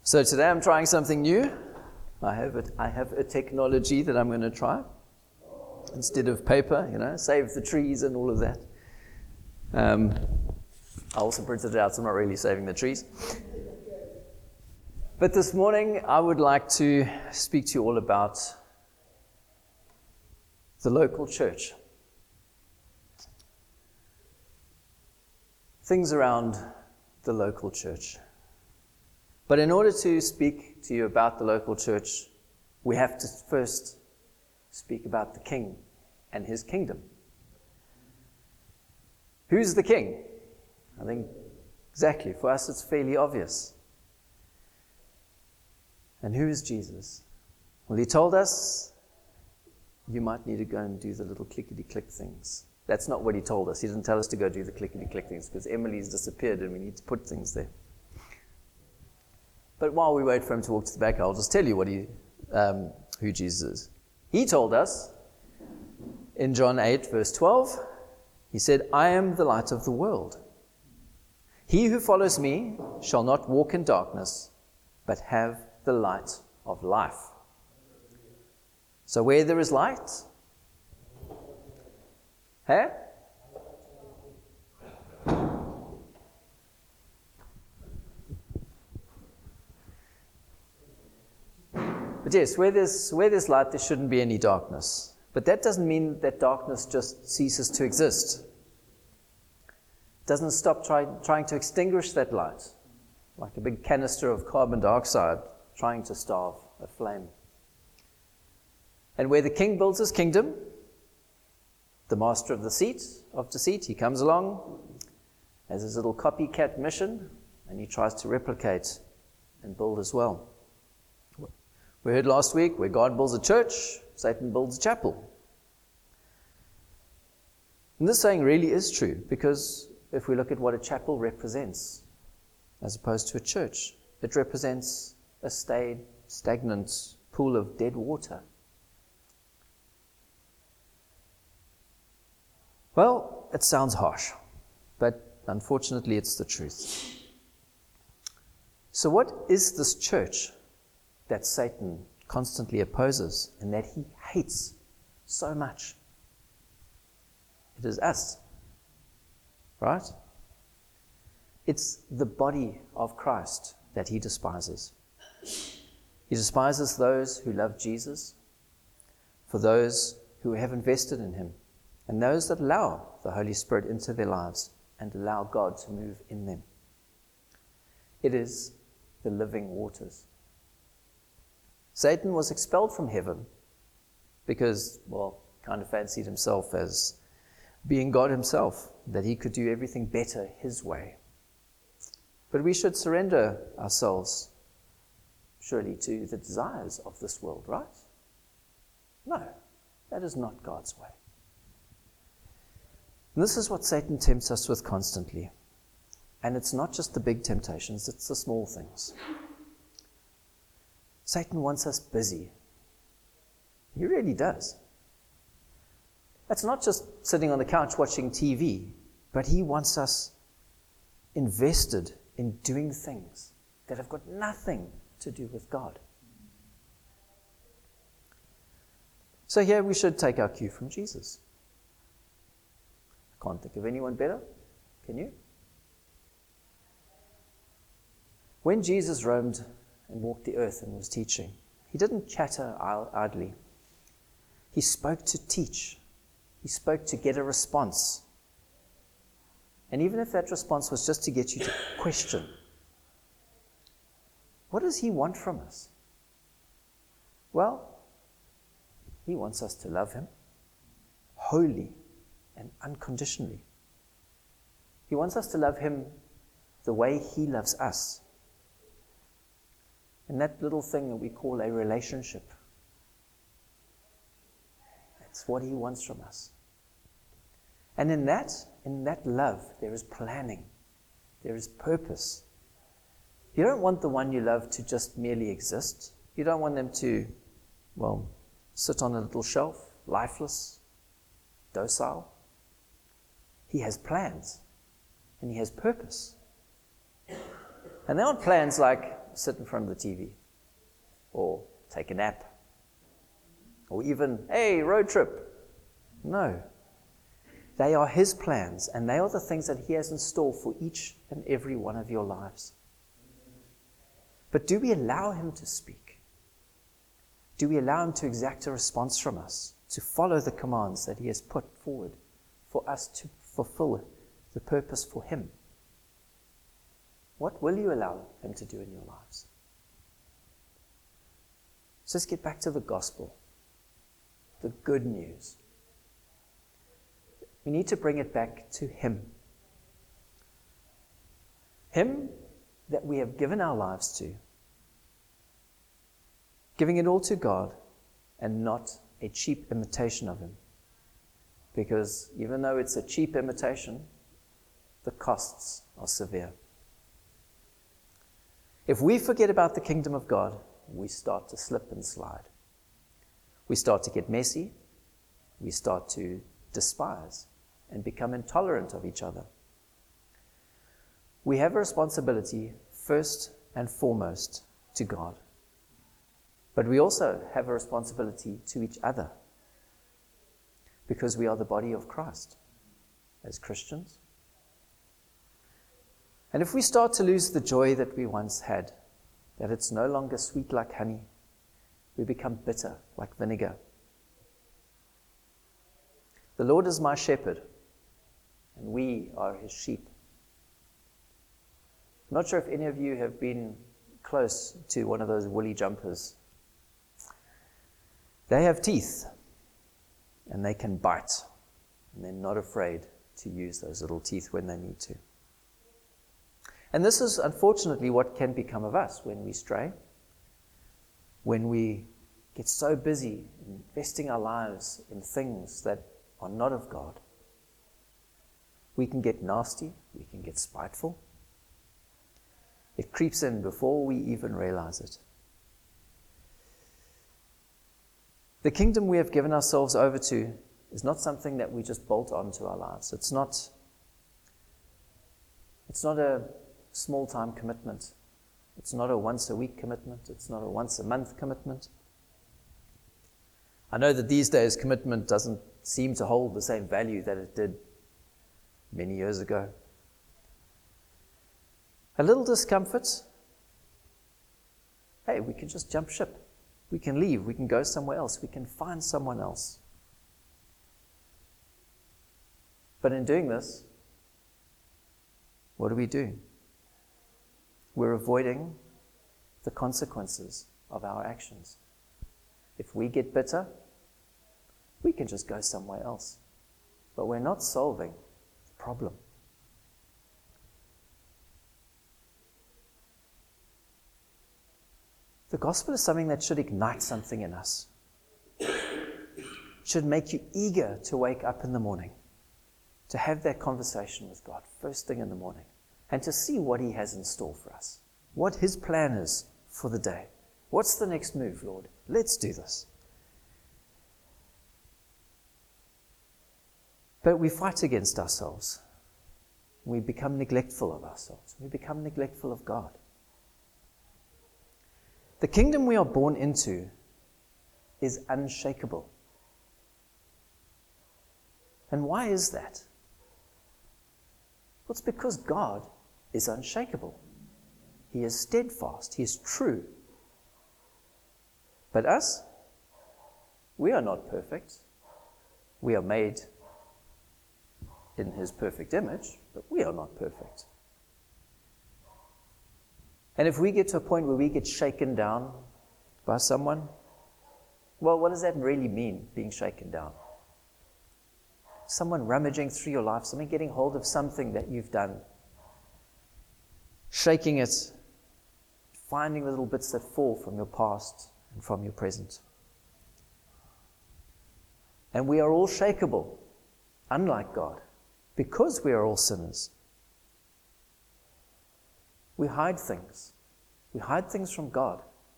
So today I'm trying something new. I have a technology that I'm going to try. Instead of paper, save the trees and all of that. I also printed it out, so I'm not really saving the trees. But this morning I would like to speak to you all about the local church. Things around the local church. But in order to speak to you about the local church, we have to first speak about the King and his kingdom. Who's the King? I think exactly, for us it's fairly obvious. And who is Jesus? Well, he told us you might need to go and do the little clickety-click things. That's not what he told us. He didn't tell us to go do the clickety-click things because Emily's disappeared and we need to put things there. But while we wait for him to walk to the back, I'll just tell you who Jesus is. He told us in John 8, verse 12, he said, I am the light of the world. He who follows me shall not walk in darkness, but have the light of life. So where there is light, hey? But yes, where there's light, there shouldn't be any darkness. But that doesn't mean that darkness just ceases to exist. It doesn't stop trying to extinguish that light, like a big canister of carbon dioxide trying to starve a flame. And where the king builds his kingdom, the master of deceit, he comes along, has his little copycat mission, and he tries to replicate and build as well. We heard last week, where God builds a church, Satan builds a chapel. And this saying really is true, because if we look at what a chapel represents, as opposed to a church, it represents a stagnant pool of dead water. Well, it sounds harsh, but unfortunately it's the truth. So what is this church that Satan constantly opposes and that he hates so much? It is us, right? It's the body of Christ that he despises. He despises those who love Jesus, for those who have invested in him, and those that allow the Holy Spirit into their lives and allow God to move in them. It is the living waters. Satan was expelled from heaven because, kind of fancied himself as being God himself, that he could do everything better his way. But we should surrender ourselves, surely, to the desires of this world, right? No, that is not God's way. And this is what Satan tempts us with constantly. And it's not just the big temptations, it's the small things. Satan wants us busy. He really does. It's not just sitting on the couch watching TV, but he wants us invested in doing things that have got nothing to do with God. So here we should take our cue from Jesus. I can't think of anyone better. Can you? When Jesus roamed and walked the earth and was teaching, he didn't chatter idly. He spoke to teach. He spoke to get a response. And even if that response was just to get you to question, what does he want from us? Well, he wants us to love him wholly and unconditionally. He wants us to love him the way he loves us. And that little thing that we call a relationship, that's what he wants from us. And in that love, there is planning. There is purpose. You don't want the one you love to just merely exist. You don't want them to, sit on a little shelf, lifeless, docile. He has plans, and he has purpose. And they aren't plans like sit in front of the TV, or take a nap, or even, hey, road trip. No. They are His plans, and they are the things that He has in store for each and every one of your lives. But do we allow Him to speak? Do we allow Him to exact a response from us, to follow the commands that He has put forward for us to fulfill the purpose for Him? What will you allow Him to do in your lives? So let's get back to the gospel, the good news. We need to bring it back to Him. Him that we have given our lives to. Giving it all to God and not a cheap imitation of Him. Because even though it's a cheap imitation, the costs are severe. If we forget about the kingdom of God, we start to slip and slide. We start to get messy. We start to despise and become intolerant of each other. We have a responsibility first and foremost to God. But we also have a responsibility to each other, because we are the body of Christ as Christians. And if we start to lose the joy that we once had, that it's no longer sweet like honey, we become bitter like vinegar. The Lord is my shepherd, and we are His sheep. I'm not sure if any of you have been close to one of those woolly jumpers. They have teeth, and they can bite, and they're not afraid to use those little teeth when they need to. And this is unfortunately what can become of us when we stray, when we get so busy investing our lives in things that are not of God. We can get nasty, we can get spiteful. It creeps in before we even realize it. The kingdom we have given ourselves over to is not something that we just bolt onto our lives. It's not a small-time commitment. It's not a once-a-week commitment. It's not a once-a-month commitment. I know that these days commitment doesn't seem to hold the same value that it did many years ago. A little discomfort. Hey, we can just jump ship. We can leave. We can go somewhere else. We can find someone else. But in doing this, what do? We're avoiding the consequences of our actions. If we get bitter, we can just go somewhere else. But we're not solving the problem. The gospel is something that should ignite something in us. It should make you eager to wake up in the morning, to have that conversation with God first thing in the morning, and to see what He has in store for us, what His plan is for the day. What's the next move, Lord? Let's do this. But we fight against ourselves. We become neglectful of ourselves. We become neglectful of God. The kingdom we are born into is unshakable. And why is that? Well, it's because God is unshakable. He is steadfast. He is true. But us, we are not perfect. We are made in His perfect image, but we are not perfect. And if we get to a point where we get shaken down by someone, well, what does that really mean, being shaken down? Someone rummaging through your life, someone getting hold of something that you've done, shaking it, finding the little bits that fall from your past and from your present. And we are all shakeable, unlike God, because we are all sinners. We hide things. We hide things from God.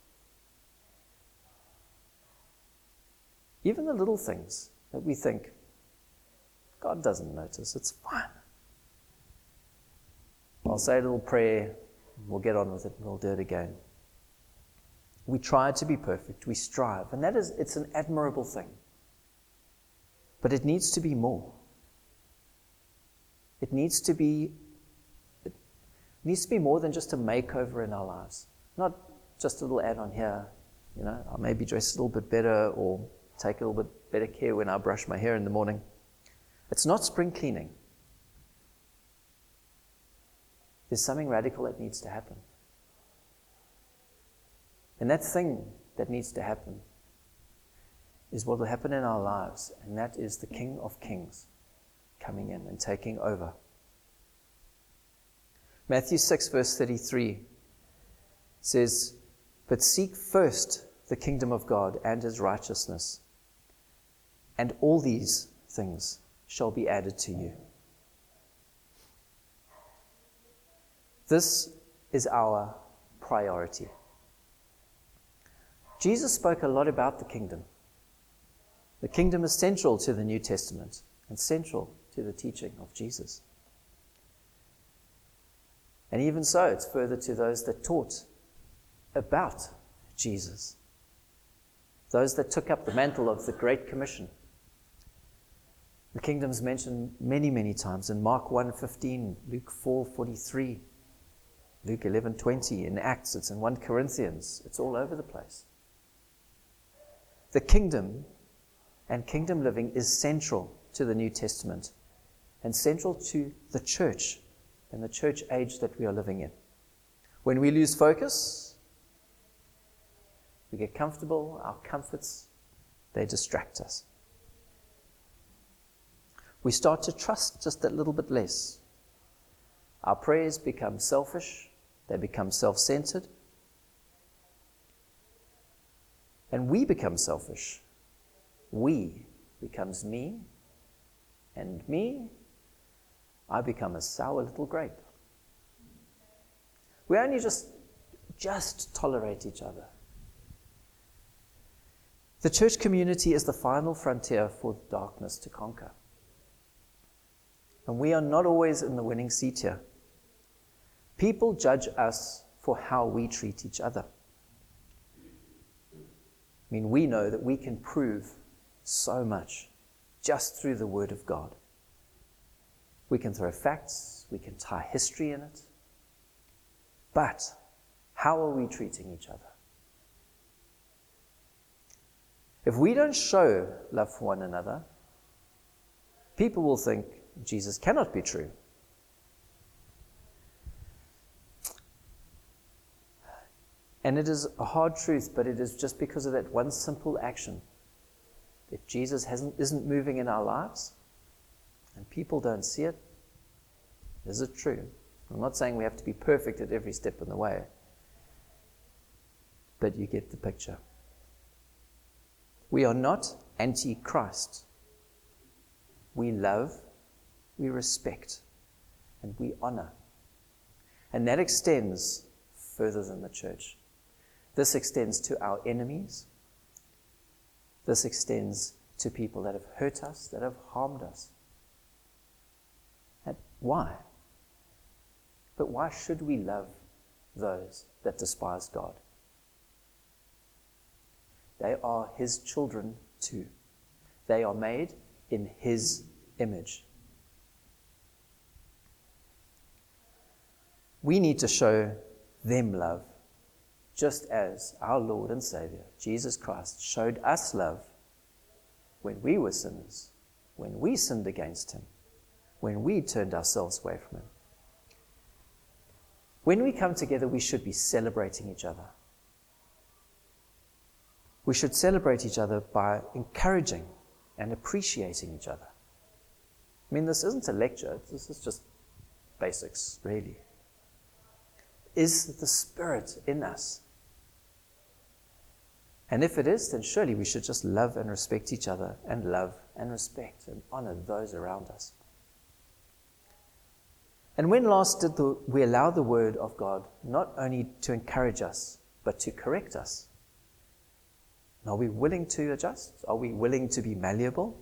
Even the little things that we think, God doesn't notice, it's fine. I'll say a little prayer, we'll get on with it, and we'll do it again. We try to be perfect. We strive. And it's an admirable thing. But it needs to be more. It needs to be more than just a makeover in our lives. Not just a little add-on here. I'll maybe dress a little bit better or take a little bit better care when I brush my hair in the morning. It's not spring cleaning. There's something radical that needs to happen. And that thing that needs to happen is what will happen in our lives, and that is the King of Kings coming in and taking over. Matthew 6, verse 33 says, "But seek first the kingdom of God and his righteousness, and all these things shall be added to you." This is our priority. Jesus spoke a lot about the kingdom. The kingdom is central to the New Testament and central to the teaching of Jesus. And even so, it's further to those that taught about Jesus, those that took up the mantle of the Great Commission. The kingdom is mentioned many, many times in Mark 1:15, Luke 4:43, Luke 11:20, in Acts, it's in 1 Corinthians, it's all over the place. The kingdom and kingdom living is central to the New Testament and central to the church and the church age that we are living in. When we lose focus, we get comfortable, our comforts, they distract us. We start to trust just that little bit less. Our prayers become selfish, they become self-centered, and we become selfish. We becomes me, and me, I become a sour little grape. We only just tolerate each other. The church community is the final frontier for darkness to conquer. And we are not always in the winning seat here. People judge us for how we treat each other. We know that we can prove so much just through the Word of God. We can throw facts, we can tie history in it. But how are we treating each other? If we don't show love for one another, people will think Jesus cannot be true. And it is a hard truth, but it is just because of that one simple action. If Jesus isn't moving in our lives, and people don't see it, is it true? I'm not saying we have to be perfect at every step in the way, but you get the picture. We are not anti-Christ. We love, we respect, and we honor. And that extends further than the church. This extends to our enemies. This extends to people that have hurt us, that have harmed us. And why? But why should we love those that despise God? They are His children too. They are made in His image. We need to show them love, just as our Lord and Savior, Jesus Christ, showed us love when we were sinners, when we sinned against Him, when we turned ourselves away from Him. When we come together, we should be celebrating each other. We should celebrate each other by encouraging and appreciating each other. This isn't a lecture, this is just basics, really. Is the Spirit in us? And if it is, then surely we should just love and respect each other, and love and respect and honor those around us. And when last did we allow the Word of God not only to encourage us, but to correct us? And are we willing to adjust? Are we willing to be malleable?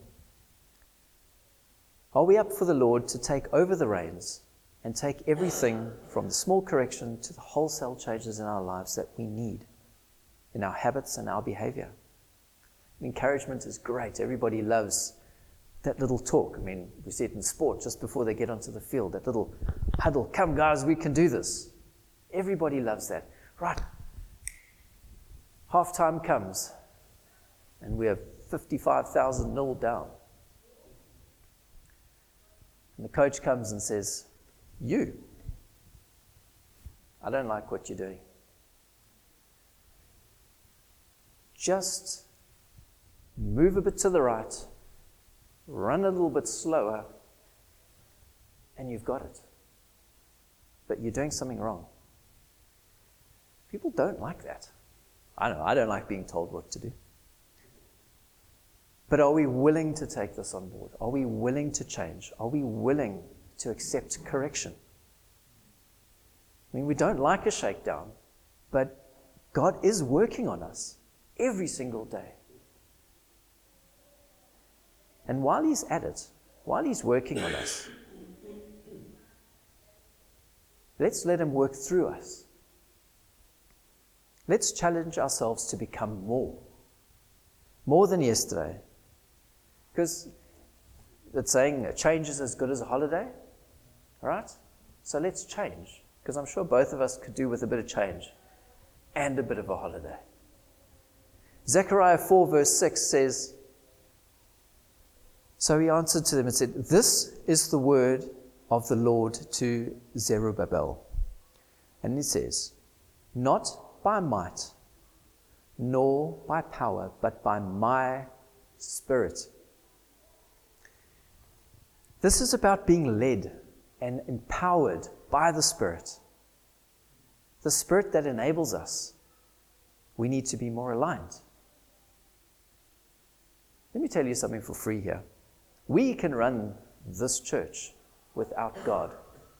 Are we up for the Lord to take over the reins and take everything from the small correction to the wholesale changes in our lives that we need? in our habits and our behavior. Encouragement is great. Everybody loves that little talk. I mean, we see it in sport just before they get onto the field, that little huddle. Come, guys, we can do this. Everybody loves that. Right. Half-time comes, and we have 55,000 down. And the coach comes and says, I don't like what you're doing. Just move a bit to the right, run a little bit slower, and you've got it. But you're doing something wrong. People don't like that. I know, I don't like being told what to do. But are we willing to take this on board? Are we willing to change? Are we willing to accept correction? I mean, we don't like a shakedown, but God is working on us every single day. And while He's at it, while He's working on us, let's let Him work through us. Let's challenge ourselves to become more than yesterday. Because it's saying a change is as good as a holiday, right? So let's change, because I'm sure both of us could do with a bit of change and a bit of a holiday. Zechariah 4 verse 6 says, so he answered to them and said, this is the word of the Lord to Zerubbabel. And he says, not by might, nor by power, but by my Spirit. This is about being led and empowered by the Spirit. The Spirit that enables us. We need to be more aligned. Let me tell you something for free here. We can run this church without God.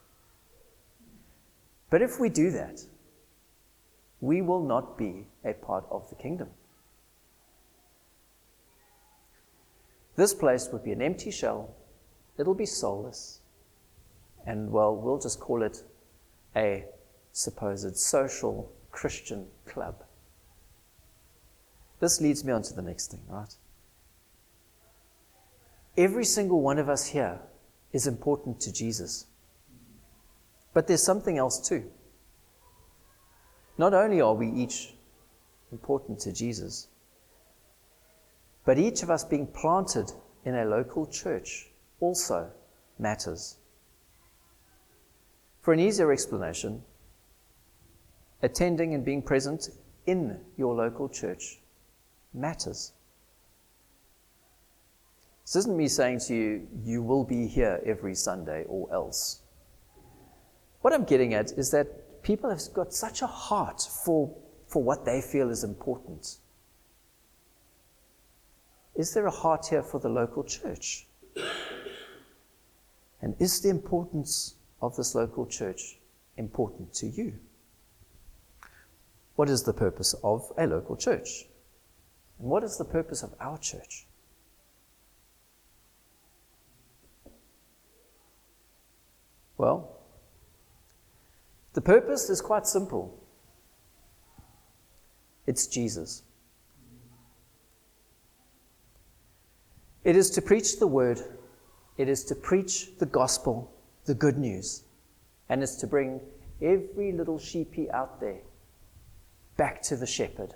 But if we do that, we will not be a part of the kingdom. This place would be an empty shell. It'll be soulless. And, well, we'll just call it a supposed social Christian club. This leads me on to the next thing, right? Every single one of us here is important to Jesus. But there's something else too. Not only are we each important to Jesus, but each of us being planted in a local church also matters. For an easier explanation, attending and being present in your local church matters. This isn't me saying to you, you will be here every Sunday or else. What I'm getting at is that people have got such a heart for what they feel is important. Is there a heart here for the local church? And is the importance of this local church important to you? What is the purpose of a local church? And what is the purpose of our church? Well, the purpose is quite simple. It's Jesus. It is to preach the word. It is to preach the gospel, the good news. And it's to bring every little sheepy out there back to the shepherd.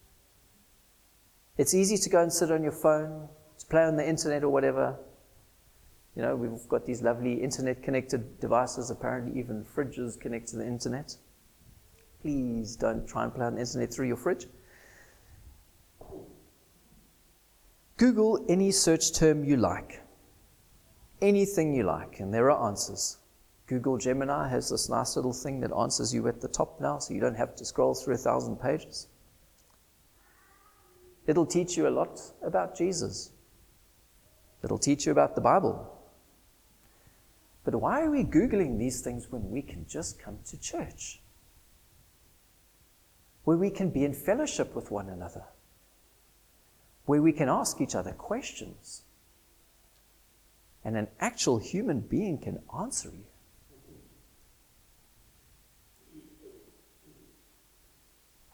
It's easy to go and sit on your phone, to play on the internet or whatever. You know, we've got these lovely internet-connected devices, apparently even fridges connect to the internet. Please don't try and play on the internet through your fridge. Google any search term you like, anything you like, and there are answers. Google Gemini has this nice little thing that answers you at the top now, so you don't have to scroll through 1,000 pages. It'll teach you a lot about Jesus. It'll teach you about the Bible. But why are we Googling these things when we can just come to church? Where we can be in fellowship with one another. Where we can ask each other questions. And an actual human being can answer you.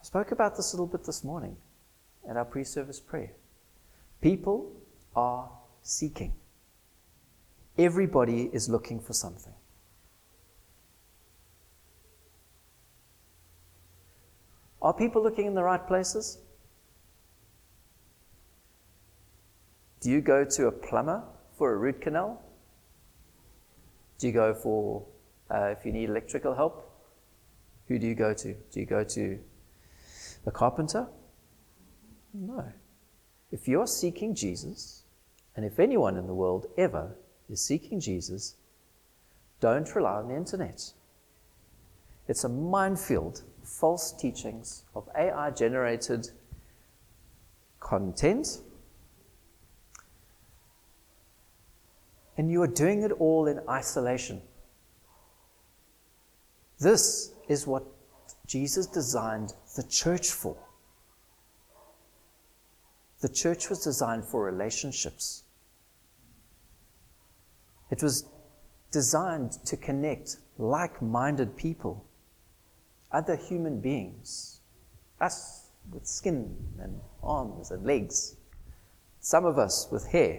I spoke about this a little bit this morning at our pre-service prayer. People are seeking. Everybody is looking for something. Are people looking in the right places? Do you go to a plumber for a root canal? Do you go for, if you need electrical help? Who do you go to? Do you go to a carpenter? No. If you're seeking Jesus, and if anyone in the world ever is seeking Jesus, don't rely on the internet. It's a minefield of false teachings, of AI-generated content, and you are doing it all in isolation. This is what Jesus designed the church for. The church was designed for relationships. It was designed to connect like-minded people, other human beings, us with skin and arms and legs, some of us with hair.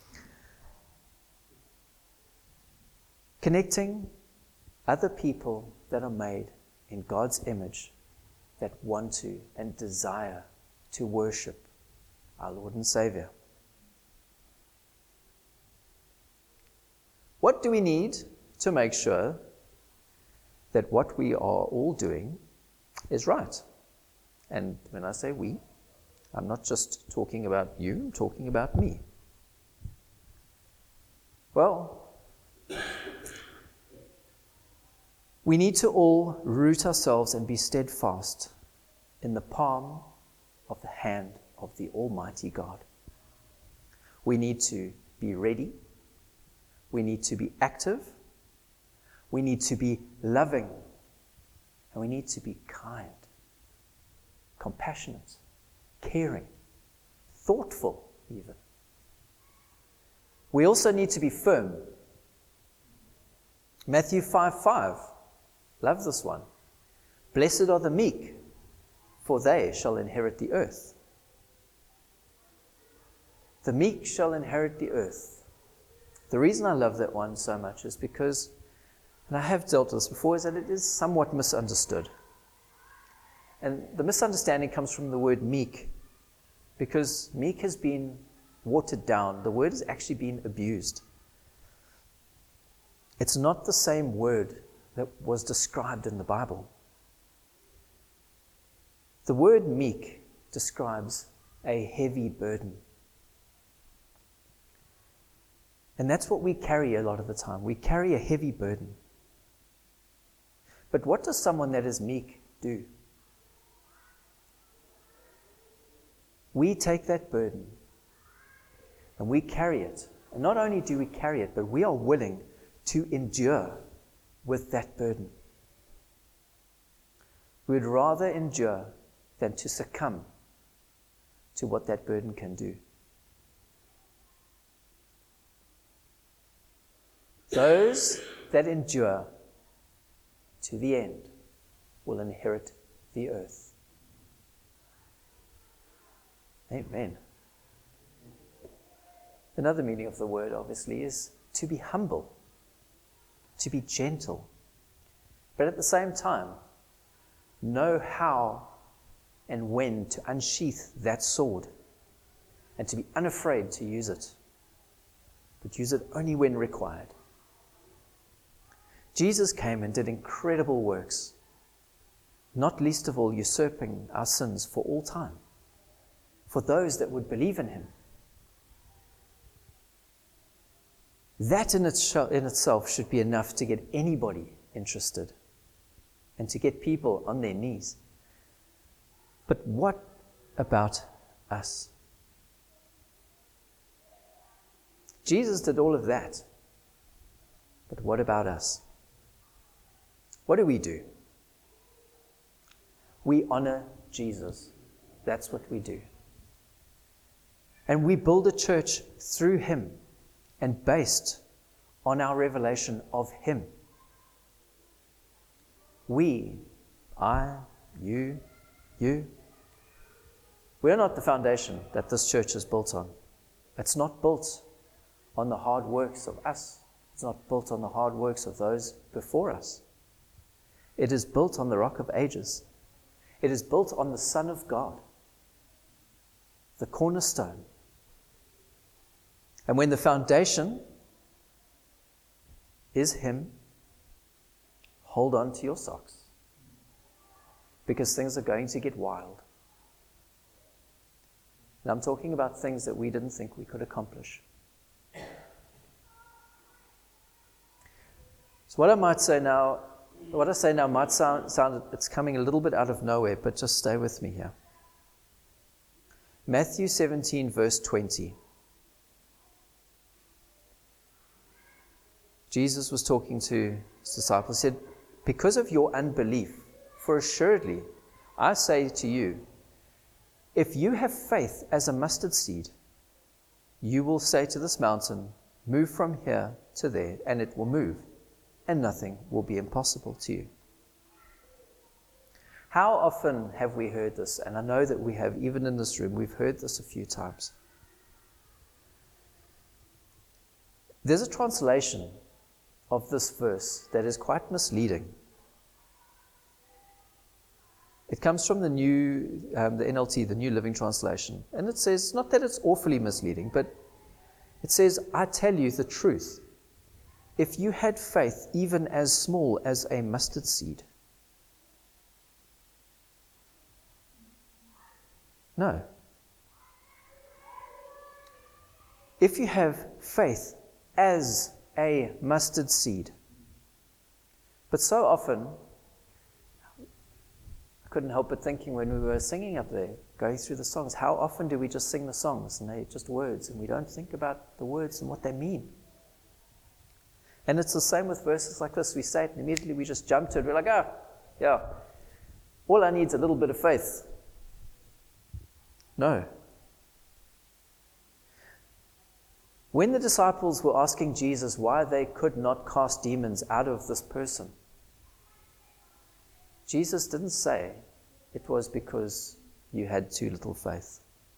Connecting other people that are made in God's image, that want to and desire to worship our Lord and Savior. What do we need to make sure that what we are all doing is right? And when I say we, I'm not just talking about you, I'm talking about me. Well, we need to all root ourselves and be steadfast in the palm of the hand of the Almighty God. We need to be ready. We need to be active. We need to be loving. And we need to be kind, compassionate, caring, thoughtful even. We also need to be firm. Matthew 5:5. Love this one. Blessed are the meek, for they shall inherit the earth. The meek shall inherit the earth. The reason I love that one so much is because, and I have dealt with this before, is that it is somewhat misunderstood. And the misunderstanding comes from the word meek, because meek has been watered down. The word has actually been abused. It's not the same word that was described in the Bible. The word meek describes a heavy burden. And that's what we carry a lot of the time. We carry a heavy burden. But what does someone that is meek do? We take that burden and we carry it. And not only do we carry it, but we are willing to endure with that burden. We would rather endure than to succumb to what that burden can do. Those that endure to the end will inherit the earth. Amen. Another meaning of the word, obviously, is to be humble, to be gentle, but at the same time, know how and when to unsheath that sword and to be unafraid to use it, but use it only when required. Jesus came and did incredible works, not least of all usurping our sins for all time, for those that would believe in him. That in itself should be enough to get anybody interested and to get people on their knees. But what about us? Jesus did all of that. But what about us? What do? We honor Jesus. That's what we do. And we build a church through him and based on our revelation of him. We, I, you, you. We're not the foundation that this church is built on. It's not built on the hard works of us. It's not built on the hard works of those before us. It is built on the Rock of Ages. It is built on the Son of God, the cornerstone. And when the foundation is Him, hold on to your socks, because things are going to get wild. And I'm talking about things that we didn't think we could accomplish. So what I say now might sound it's coming a little bit out of nowhere, but just stay with me here. Matthew 17, verse 20. Jesus was talking to his disciples. He said, because of your unbelief, for assuredly, I say to you, if you have faith as a mustard seed, you will say to this mountain, move from here to there, and it will move, and nothing will be impossible to you. How often have we heard this? And I know that we have, even in this room, we've heard this a few times. There's a translation of this verse that is quite misleading. It comes from the NLT, the New Living Translation. And it says, not that it's awfully misleading, but it says, I tell you the truth. If you had faith even as small as a mustard seed. No. If you have faith as a mustard seed. But so often, I couldn't help but thinking when we were singing up there, going through the songs, how often do we just sing the songs and they're just words and we don't think about the words and what they mean? And it's the same with verses like this. We say it and immediately we just jump to it. We're like, oh, yeah, all I need is a little bit of faith. No. When the disciples were asking Jesus why they could not cast demons out of this person, Jesus didn't say it was because you had too little faith.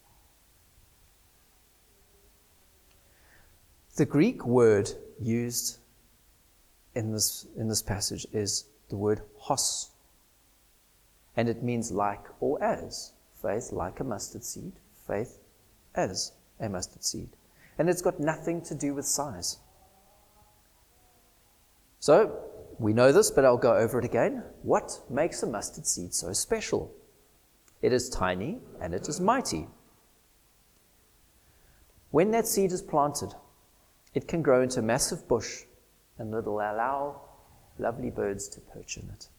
The Greek word used in this passage is the word hos, and it means like or as. Faith like a mustard seed, faith as a mustard seed. And it's got nothing to do with size. So, we know this, but I'll go over it again. What makes a mustard seed so special? It is tiny and it is mighty. When that seed is planted, it can grow into a massive bush and it'll allow lovely birds to perch in it.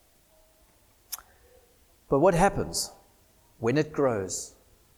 But what happens when it grows?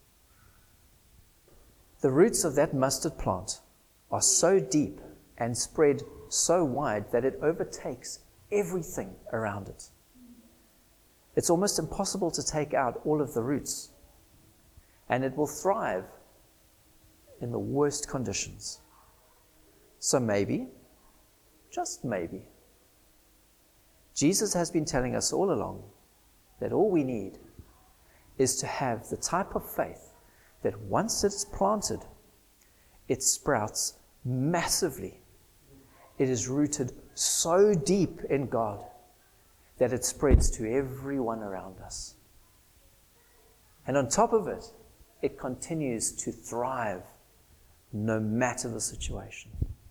The roots of that mustard plant are so deep and spread so wide that it overtakes everything around it. It's almost impossible to take out all of the roots, and it will thrive in the worst conditions. So maybe, just maybe, Jesus has been telling us all along that all we need is to have the type of faith that once it's planted, it sprouts massively. It is rooted so deep in God that it spreads to everyone around us. And on top of it, it continues to thrive no matter the situation.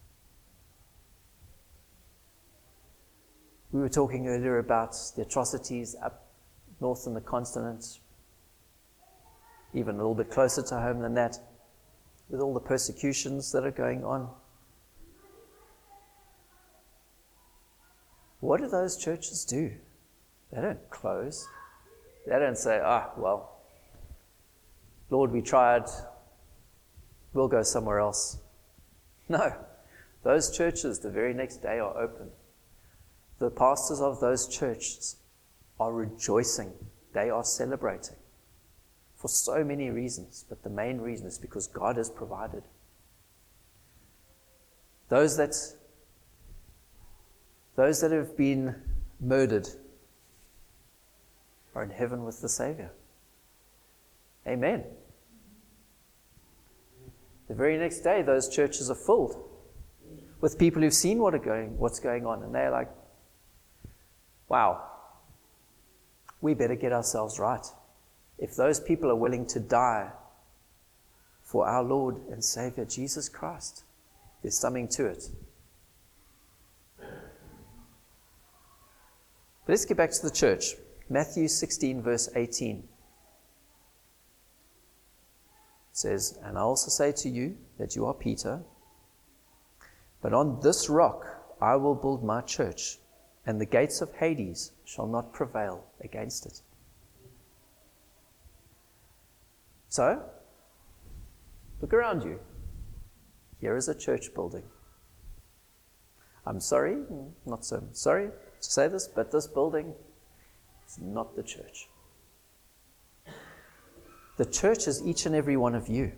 We were talking earlier about the atrocities up north in the continent, even a little bit closer to home than that, with all the persecutions that are going on. What do those churches do? They don't close. They don't say, well, Lord, we tried, we'll go somewhere else. No, those churches the very next day are open. The pastors of those churches are rejoicing. They are celebrating for so many reasons, but the main reason is because God has provided. Those that have been murdered, are in heaven with the Savior. Amen. The very next day, those churches are filled with people who've seen what's going on, and they're like, wow, we better get ourselves right. If those people are willing to die for our Lord and Savior, Jesus Christ, there's something to it. But let's get back to the church. Matthew 16, verse 18. It says, "And I also say to you that you are Peter, but on this rock I will build my church, and the gates of Hades shall not prevail against it." So, look around you. Here is a church building. I'm sorry, not so sorry to say this, but this building is not the church. The church is each and every one of you.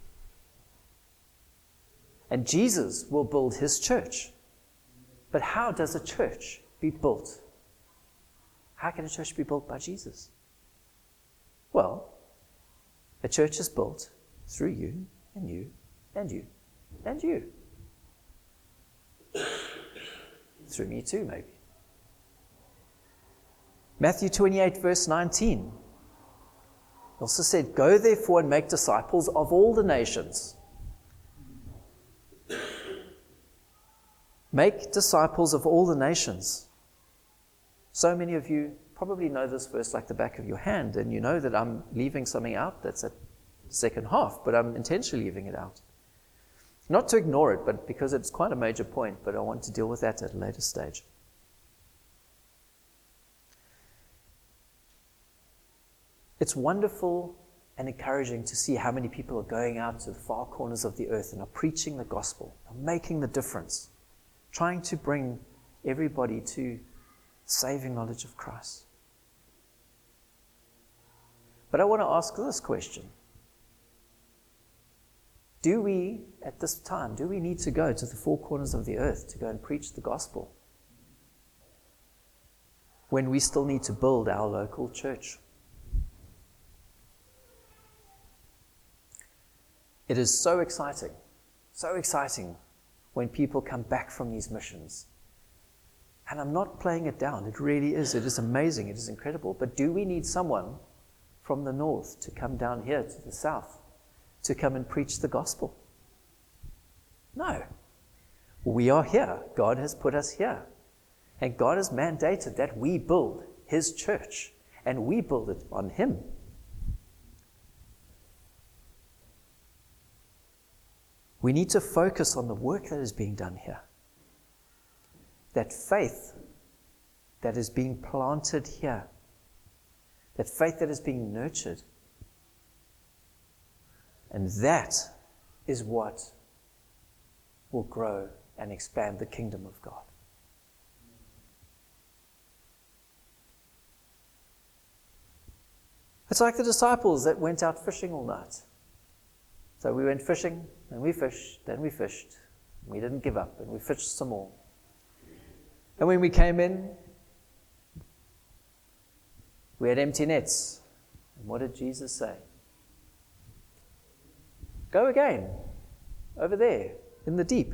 And Jesus will build his church. But how does a church be built? How can a church be built by Jesus? Well, a church is built through you and you and you and you. Through me too, maybe. Matthew 28, verse 19. It also said, "Go therefore and make disciples of all the nations." Make disciples of all the nations. So many of you probably know this verse like the back of your hand, and you know that I'm leaving something out that's at the second half, but I'm intentionally leaving it out. Not to ignore it, but because it's quite a major point, but I want to deal with that at a later stage. It's wonderful and encouraging to see how many people are going out to the far corners of the earth and are preaching the gospel, are making the difference, trying to bring everybody to saving knowledge of Christ. But I want to ask this question. Do we, at this time, do we need to go to the four corners of the earth to go and preach the gospel when we still need to build our local church? It is so exciting when people come back from these missions. And I'm not playing it down. It really is. It is amazing. It is incredible. But do we need someone from the north to come down here to the south to come and preach the gospel? No. We are here. God has put us here. And God has mandated that we build his church. And we build it on him. We need to focus on the work that is being done here. That faith that is being planted here. That faith that is being nurtured. And that is what will grow and expand the kingdom of God. It's like the disciples that went out fishing all night. So we went fishing, and we fished, and we fished. We didn't give up, and we fished some more. And when we came in, we had empty nets. And what did Jesus say? Go again, over there, in the deep.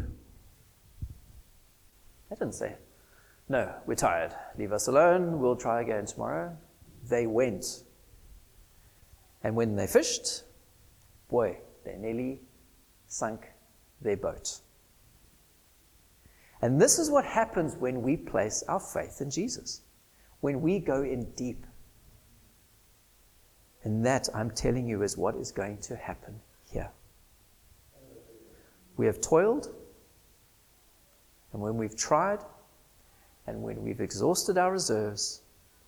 They didn't say, no, we're tired. Leave us alone, we'll try again tomorrow. They went. And when they fished, boy, they nearly sunk their boat. And this is what happens when we place our faith in Jesus. When we go in deep. And that, I'm telling you, is what is going to happen here. We have toiled, and when we've tried, and when we've exhausted our reserves,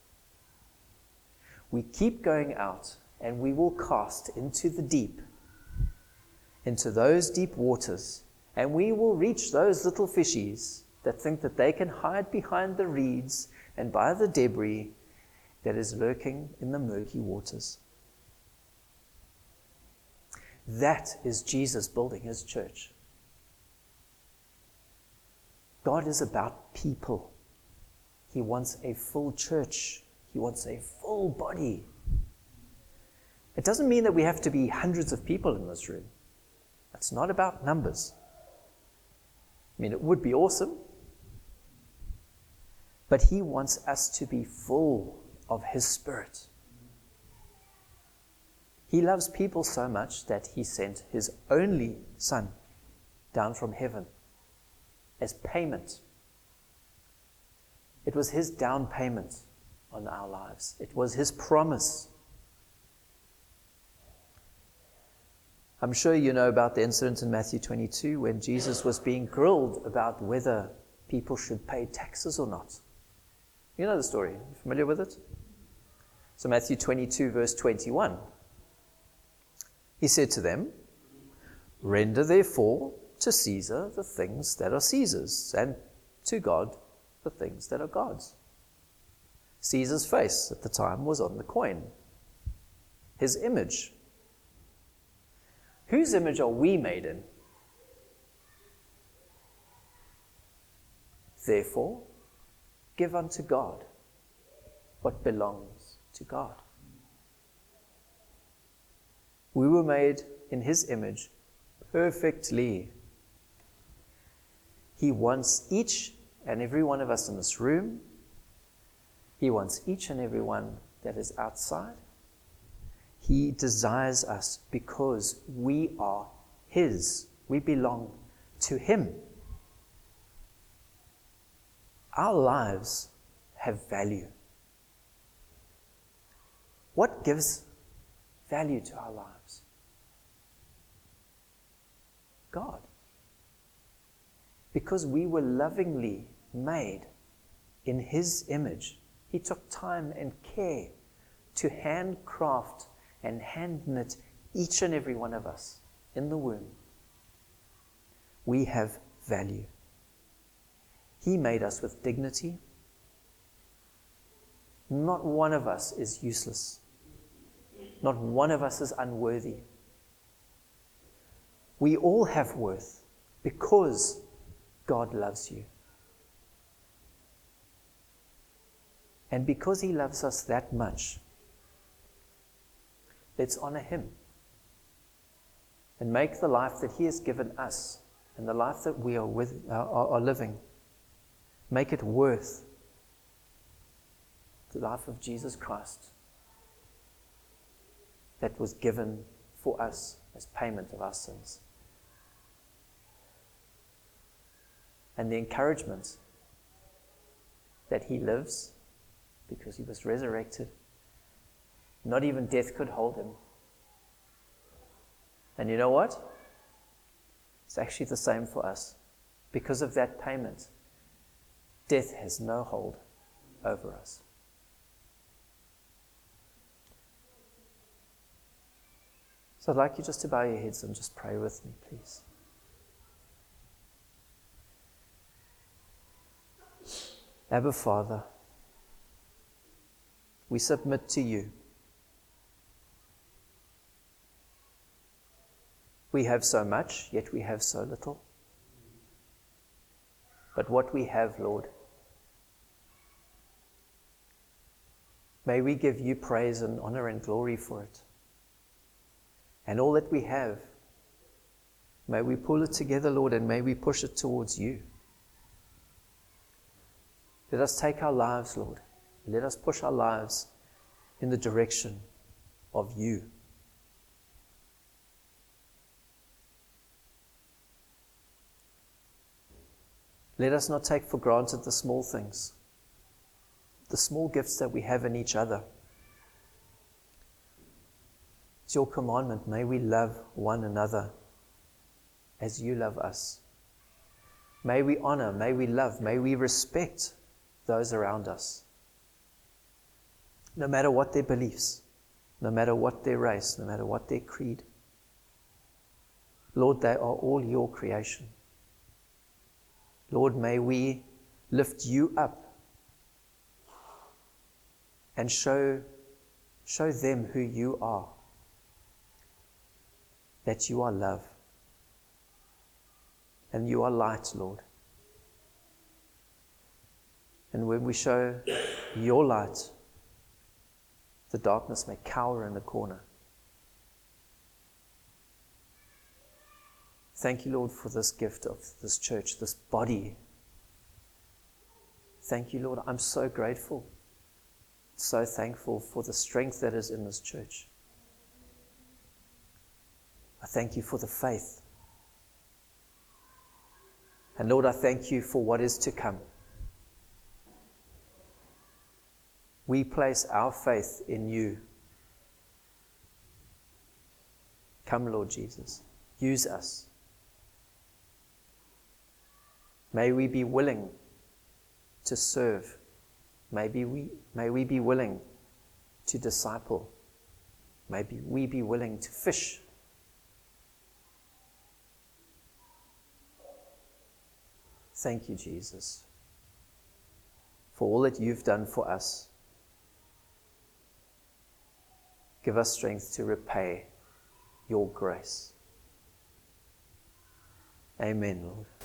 we keep going out, and we will cast into the deep, into those deep waters, and we will reach those little fishies that think that they can hide behind the reeds and by the debris that is lurking in the murky waters. That is Jesus building his church. God is about people. He wants a full church. He wants a full body. It doesn't mean that we have to be hundreds of people in this room. It's not about numbers. I mean, it would be awesome. But He wants us to be full of His Spirit. He loves people so much that He sent His only Son down from heaven as payment. It was His down payment on our lives. It was His promise. I'm sure you know about the incident in Matthew 22 when Jesus was being grilled about whether people should pay taxes or not. You know the story. You familiar with it? So Matthew 22 verse 21. He said to them, "Render therefore to Caesar the things that are Caesar's, and to God the things that are God's." Caesar's face at the time was on the coin. His image. Whose image are we made in? Therefore, give unto God what belongs to God. We were made in His image perfectly. He wants each and every one of us in this room. He wants each and every one that is outside. He desires us because we are His. We belong to Him. Our lives have value. What gives value to our lives? God. Because we were lovingly made in His image. He took time and care to handcraft and hand knit each and every one of us in the womb. We have value. He made us with dignity. Not one of us is useless. Not one of us is unworthy. We all have worth because God loves you. And because He loves us that much, let's honor Him and make the life that He has given us and the life that we are living, make it worth the life of Jesus Christ that was given for us as payment of our sins. And the encouragement that He lives because He was resurrected. Not even death could hold Him. And you know what? It's actually the same for us. Because of that payment, death has no hold over us. So I'd like you just to bow your heads and just pray with me, please. Abba Father, we submit to You. We have so much, yet we have so little. But what we have, Lord, may we give You praise and honor and glory for it. And all that we have, may we pull it together, Lord, and may we push it towards You. Let us take our lives, Lord. Let us push our lives in the direction of You. Let us not take for granted the small things, the small gifts that we have in each other. It's Your commandment. May we love one another as You love us. May we honor, may we love, may we respect those around us. No matter what their beliefs, no matter what their race, no matter what their creed. Lord, they are all Your creation. Lord, may we lift You up and show them who You are. That You are love. And You are light, Lord. And when we show Your light, the darkness may cower in the corner. Thank you, Lord, for this gift of this church, this body. Thank you, Lord. I'm so grateful, so thankful for the strength that is in this church. I thank you for the faith. And Lord, I thank you for what is to come. We place our faith in you. Come, Lord Jesus, use us. May we be willing to serve. May we be willing to disciple. May we be willing to fish. Thank you, Jesus, for all that you've done for us. Give us strength to repay your grace. Amen, Lord.